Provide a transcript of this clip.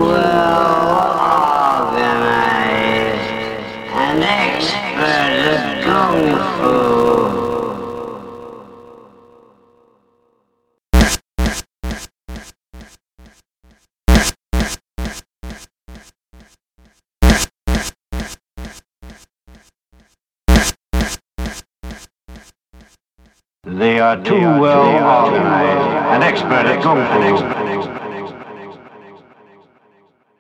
well organized, an expert at Kung Fu. They are too well organized, an expert at Kung Fu.